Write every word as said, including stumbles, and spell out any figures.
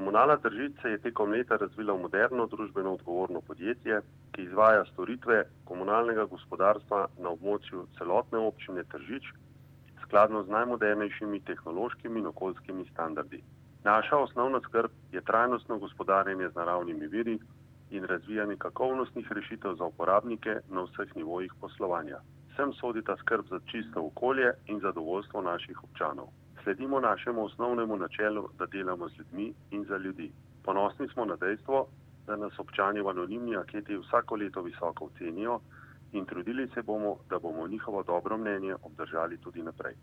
Komunala Tržič se je tekom leta razvila v moderno družbeno odgovorno podjetje, ki izvaja storitve komunalnega gospodarstva na območju celotne občine Tržič, skladno z najmodernejšimi tehnološkimi in okoljskimi standardi. Naša osnovna skrb je trajnostno gospodarjenje z naravnimi viri in razvijanje kakovostnih rešitev za uporabnike na vseh nivojih poslovanja. Sem sodita skrb za čisto okolje in zadovoljstvo naših občanov. Sledimo našemu osnovnemu načelu, da delamo z ljudmi in za ljudi. Ponosni smo na dejstvo, da nas občani v anonimni anketi vsako leto visoko ocenijo in trudili se bomo, da bomo njihovo dobro mnenje obdržali tudi naprej.